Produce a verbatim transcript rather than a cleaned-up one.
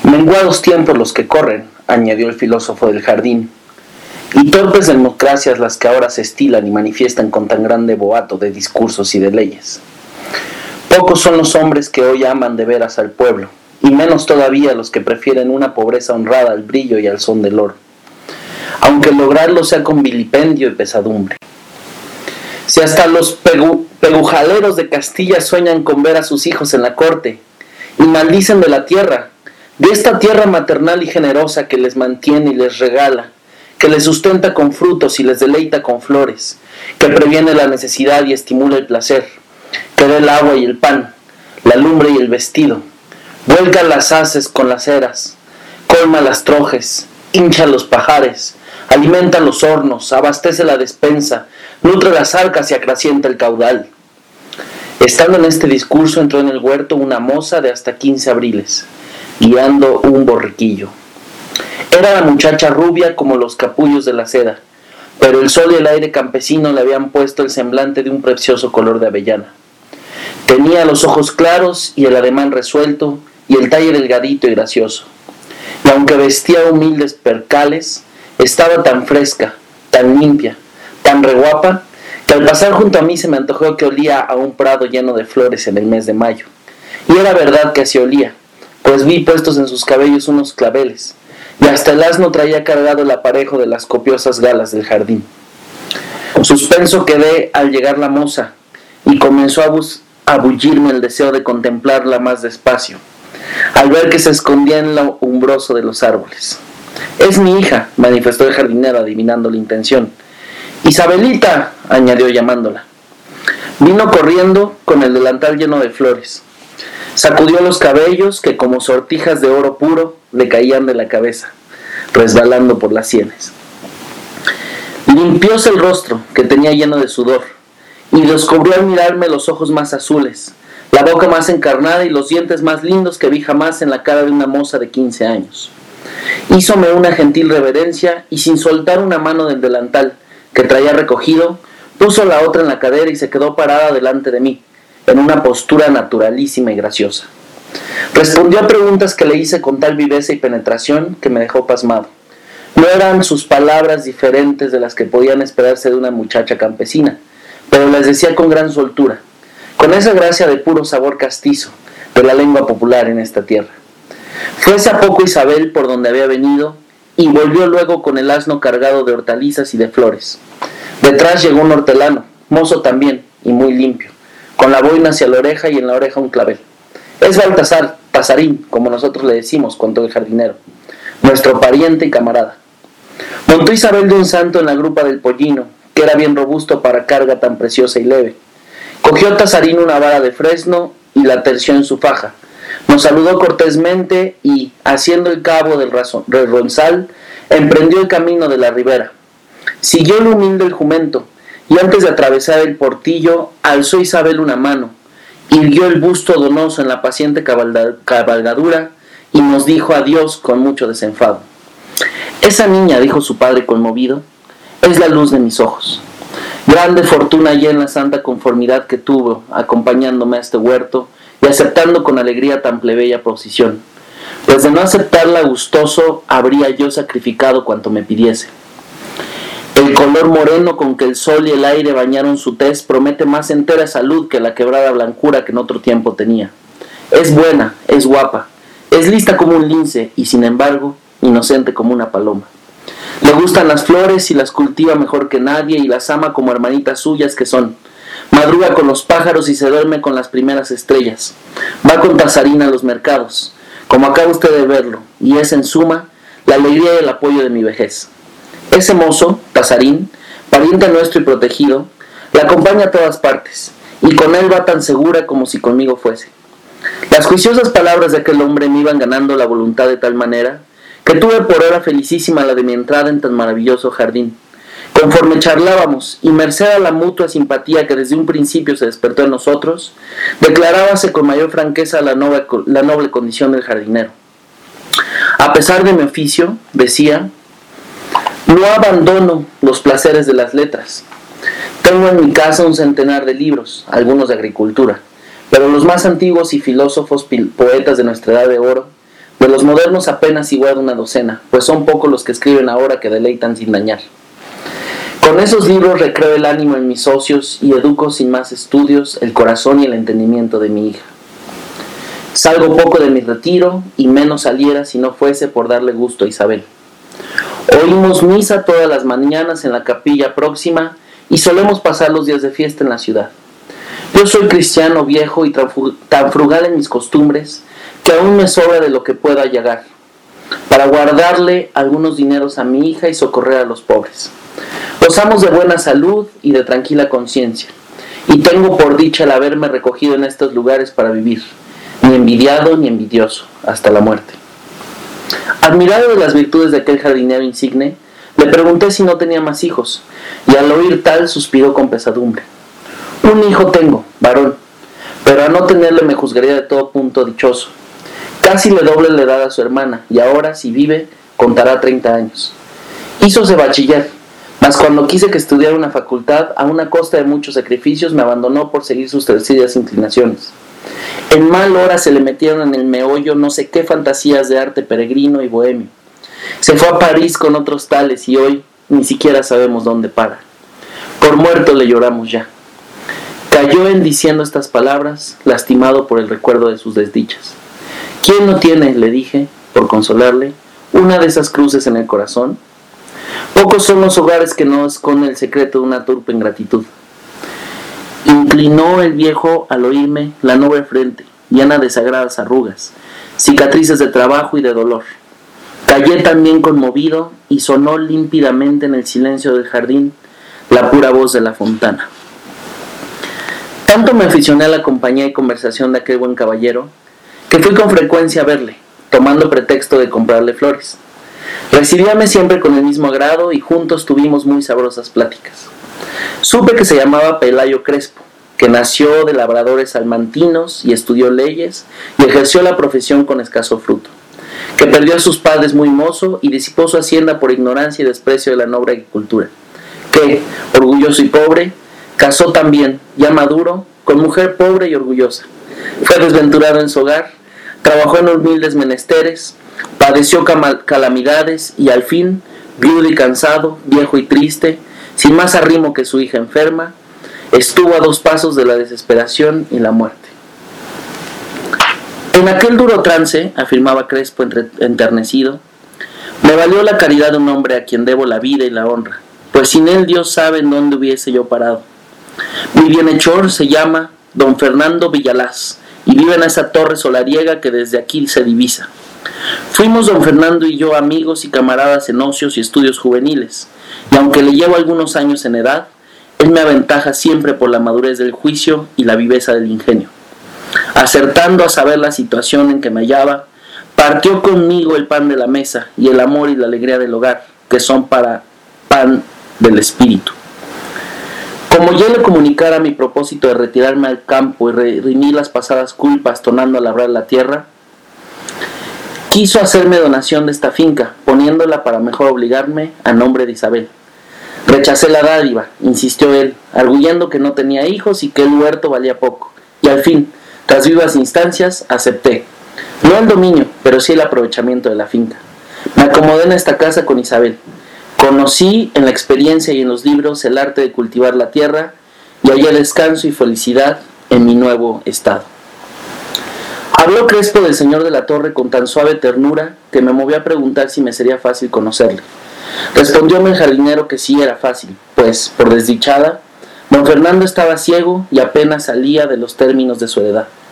Menguados tiempos los que corren, añadió el filósofo del jardín, y torpes democracias las que ahora se estilan y manifiestan con tan grande boato de discursos y de leyes. Pocos son los hombres que hoy aman de veras al pueblo, y menos todavía los que prefieren una pobreza honrada al brillo y al son del oro, aunque lograrlo sea con vilipendio y pesadumbre. Si hasta los pegu- pegujaleros de Castilla sueñan con ver a sus hijos en la corte, y maldicen de la tierra, de esta tierra maternal y generosa que les mantiene y les regala, que les sustenta con frutos y les deleita con flores, que previene la necesidad y estimula el placer, que da el agua y el pan, la lumbre y el vestido, vuelca las haces con las eras, colma las trojes, hincha los pajares, alimenta los hornos, abastece la despensa, nutre las arcas y acrecienta el caudal. Estando en este discurso entró en el huerto una moza de hasta quince abriles, guiando un borriquillo. Era la muchacha rubia como los capullos de la seda, pero el sol y el aire campesino le habían puesto el semblante de un precioso color de avellana. Tenía los ojos claros y el ademán resuelto y el talle delgadito y gracioso. Y aunque vestía humildes percales, estaba tan fresca, tan limpia, tan reguapa, que al pasar junto a mí se me antojó que olía a un prado lleno de flores en el mes de mayo. Y era verdad que así olía, pues vi puestos en sus cabellos unos claveles, y hasta el asno traía cargado el aparejo de las copiosas galas del jardín. Suspenso quedé al llegar la moza, y comenzó a, bus- a bullirme el deseo de contemplarla más despacio, al ver que se escondía en lo umbroso de los árboles. «Es mi hija», manifestó el jardinero adivinando la intención. «Isabelita», añadió llamándola. Vino corriendo con el delantal lleno de flores. Sacudió los cabellos que como sortijas de oro puro le caían de la cabeza, resbalando por las sienes. Limpióse el rostro, que tenía lleno de sudor, y descubrió al mirarme los ojos más azules, la boca más encarnada y los dientes más lindos que vi jamás en la cara de una moza de quince años. Hízome una gentil reverencia y sin soltar una mano del delantal que traía recogido, puso la otra en la cadera y se quedó parada delante de mí, en una postura naturalísima y graciosa. Respondió a preguntas que le hice con tal viveza y penetración que me dejó pasmado. No eran sus palabras diferentes de las que podían esperarse de una muchacha campesina, pero las decía con gran soltura, con esa gracia de puro sabor castizo de la lengua popular en esta tierra. Fuese a poco Isabel por donde había venido y volvió luego con el asno cargado de hortalizas y de flores. Detrás llegó un hortelano, mozo también y muy limpio, con la boina hacia la oreja y en la oreja un clavel. «Es Baltasar, Tazarín, como nosotros le decimos», contó el jardinero, «nuestro pariente y camarada». Montó Isabel de un santo en la grupa del pollino, que era bien robusto para carga tan preciosa y leve. Cogió Tazarín una vara de fresno y la terció en su faja. Nos saludó cortésmente y, haciendo el cabo del ronzal, emprendió el camino de la ribera. Siguió el humilde el jumento, y antes de atravesar el portillo, alzó Isabel una mano, irguió el busto donoso en la paciente cabalgadura y nos dijo adiós con mucho desenfado. «Esa niña», dijo su padre conmovido, «es la luz de mis ojos. Grande fortuna hallé en la santa conformidad que tuvo, acompañándome a este huerto y aceptando con alegría tan plebeya posición, pues de no aceptarla gustoso habría yo sacrificado cuanto me pidiese. El color moreno con que el sol y el aire bañaron su tez promete más entera salud que la quebrada blancura que en otro tiempo tenía. Es buena, es guapa, es lista como un lince y sin embargo inocente como una paloma. Le gustan las flores y las cultiva mejor que nadie y las ama como hermanitas suyas que son. Madruga con los pájaros y se duerme con las primeras estrellas. Va con Tazarín a los mercados, como acaba usted de verlo, y es en suma la alegría y el apoyo de mi vejez. Ese mozo, Tazarín, pariente nuestro y protegido, la acompaña a todas partes, y con él va tan segura como si conmigo fuese. Las juiciosas palabras de aquel hombre me iban ganando la voluntad de tal manera que tuve por hora felicísima la de mi entrada en tan maravilloso jardín. Conforme charlábamos, y merced a la mutua simpatía que desde un principio se despertó en nosotros, declarábase con mayor franqueza la noble, la noble condición del jardinero. A pesar de mi oficio, decía, no abandono los placeres de las letras. Tengo en mi casa un centenar de libros, algunos de agricultura, pero los más antiguos y filósofos poetas de nuestra edad de oro De los modernos apenas si guardo una docena, pues son pocos los que escriben ahora que deleitan sin dañar. Con esos libros recreo el ánimo en mis socios y educo sin más estudios el corazón y el entendimiento de mi hija. Salgo poco de mi retiro y menos saliera si no fuese por darle gusto a Isabel. Oímos misa todas las mañanas en la capilla próxima y solemos pasar los días de fiesta en la ciudad. Yo soy cristiano viejo y tan frugal en mis costumbres que aún me sobra de lo que pueda llegar, para guardarle algunos dineros a mi hija y socorrer a los pobres. Gozamos de buena salud y de tranquila conciencia, y tengo por dicha el haberme recogido en estos lugares para vivir, ni envidiado ni envidioso, hasta la muerte. Admirado de las virtudes de aquel jardinero insigne, le pregunté si no tenía más hijos, y al oír tal suspiró con pesadumbre. Un hijo tengo, varón, pero a no tenerle me juzgaría de todo punto dichoso. Casi le doble la edad a su hermana, y ahora, si vive, contará treinta años. Hízose bachiller, mas cuando quise que estudiara una facultad, a una costa de muchos sacrificios, me abandonó por seguir sus terciarias inclinaciones. En mal hora se le metieron en el meollo no sé qué fantasías de arte peregrino y bohemio. Se fue a París con otros tales y hoy ni siquiera sabemos dónde para. Por muerto le lloramos ya. Cayó en diciendo estas palabras, lastimado por el recuerdo de sus desdichas. ¿Quién no tiene, le dije, por consolarle, una de esas cruces en el corazón? Pocos son los hogares que no esconden el secreto de una turpe ingratitud. Inclinó el viejo al oírme la noble frente, llena de sagradas arrugas, cicatrices de trabajo y de dolor. Callé también conmovido y sonó límpidamente en el silencio del jardín la pura voz de la fontana. Tanto me aficioné a la compañía y conversación de aquel buen caballero, que fui con frecuencia a verle, tomando pretexto de comprarle flores. Recibíame siempre con el mismo agrado y juntos tuvimos muy sabrosas pláticas. Supe que se llamaba Pelayo Crespo, que nació de labradores salmantinos y estudió leyes y ejerció la profesión con escaso fruto, que perdió a sus padres muy mozo y disipó su hacienda por ignorancia y desprecio de la noble agricultura, que, orgulloso y pobre, casó también, ya maduro, con mujer pobre y orgullosa. Fue desventurado en su hogar, trabajó en humildes menesteres, padeció calamidades y al fin, viudo y cansado, viejo y triste, sin más arrimo que su hija enferma, estuvo a dos pasos de la desesperación y la muerte. En aquel duro trance, afirmaba Crespo enternecido, me valió la caridad de un hombre a quien debo la vida y la honra, pues sin él Dios sabe en dónde hubiese yo parado. Mi bienhechor se llama don Fernando Villalaz y vive en esa torre solariega que desde aquí se divisa. Fuimos don Fernando y yo amigos y camaradas en ocios y estudios juveniles, y aunque le llevo algunos años en edad, él me aventaja siempre por la madurez del juicio y la viveza del ingenio. Acertando a saber la situación en que me hallaba, partió conmigo el pan de la mesa y el amor y la alegría del hogar, que son para pan del espíritu. Como yo le comunicara mi propósito de retirarme al campo y redimir las pasadas culpas tornando a labrar la tierra, quiso hacerme donación de esta finca, poniéndola para mejor obligarme a nombre de Isabel. Rechacé la dádiva, insistió él, arguyendo que no tenía hijos y que el huerto valía poco, y al fin, tras vivas instancias, acepté, no el dominio, pero sí el aprovechamiento de la finca. Me acomodé en esta casa con Isabel. Conocí en la experiencia y en los libros el arte de cultivar la tierra y hallé descanso y felicidad en mi nuevo estado. Habló Crespo del señor de la Torre con tan suave ternura que me movió a preguntar si me sería fácil conocerle. Respondióme el jardinero que sí era fácil, pues, por desdichada, don Fernando estaba ciego y apenas salía de los términos de su edad.